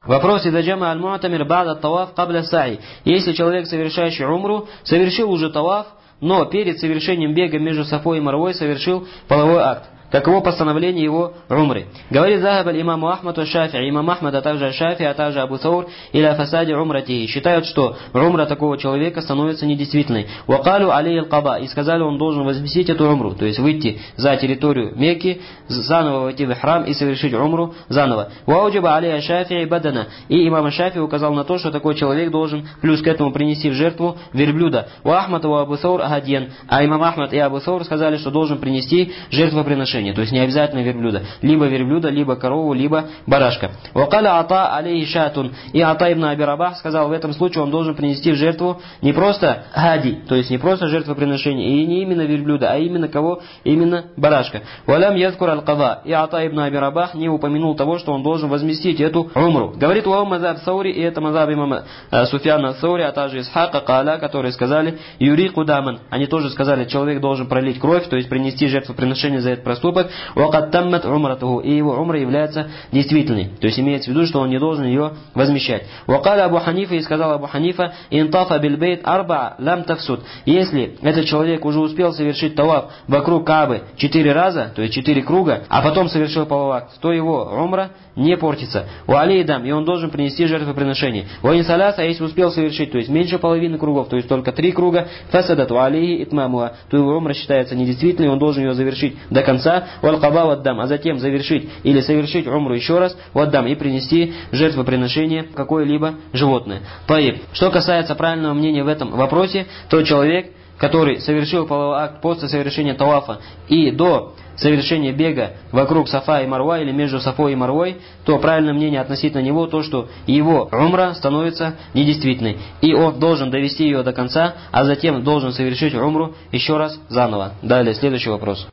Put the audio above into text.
Вопрос: «Ида джама аль-му'тамир ба'да таваф кабля са'и». Если человек, совершающий умру, совершил уже таваф, но перед совершением бега между Сафой и Марвой совершил половой акт. Каково постановление его умры? Говорит Захаб имаму Ахмаду Шафи, имам Ахмад, а также Шафи, а также Абу Саур или Афасади умрати. Считают, что умра такого человека становится недействительной. Вакалю алей аль-каба. И сказали, он должен возместить эту умру. То есть выйти за территорию Мекки, заново войти в храм и совершить умру заново. Вауджиба алей Шафи бадана. И имам Шафи указал на то, что такой человек должен плюс к этому принести в жертву верблюда. Ва Ахмад ва Абу Саур агадьян. А имам Ахмад и Абу Саур сказали, что должен принести жертвоприношение. То есть не обязательно верблюда. Либо верблюда, либо корову, либо барашка. Вакаля ата алейхи шатун. И Ата ибн Аби Рабах сказал, в этом случае он должен принести в жертву не просто хади, то есть не просто жертвоприношение, и не именно верблюда, а именно кого? Именно барашка. Валям ядкур аль-када. И Ата ибн Аби Рабах не упомянул того, что он должен возместить эту умру. Говорит уау мазаб Саури, и это мазаб имама Суфьяна Саури, а также Исхака Кааля, которые сказали юри кудаман. Они тоже сказали, человек должен пролить кровь, то есть принести жертвоприношение за этот проступок. Вакат таммат умратуху, и его умра является действительной. То есть имеется в виду, что он не должен ее возмещать. Вакаля Абу Ханифа, и сказал Абу Ханифа, интафа бильбейт арба лам тафсуд. Если этот человек уже успел совершить таваф вокруг Каабы 4 раза, то есть 4 круга, а потом совершил половой акт, то его умра не портится. У алейдам, и он должен принести жертвоприношение. У инсаляса, если успел совершить, то есть меньше половины кругов, то есть только 3 круга, фасадат у алейhi итмамуа, то его умра считается недействительной, он должен ее завершить до конца, валкаба ваддам, а затем завершить или совершить умру еще раз, ваддам, и принести жертвоприношение какое-либо животное. Таиб. Что касается правильного мнения в этом вопросе, то человек, который совершил половой акт после совершения тавафа и до совершения бега вокруг Сафа и Марва или между Сафой и Марвой, то правильное мнение относительно него то, что его умра становится недействительной. И он должен довести ее до конца, а затем должен совершить умру еще раз заново. Далее, следующий вопрос.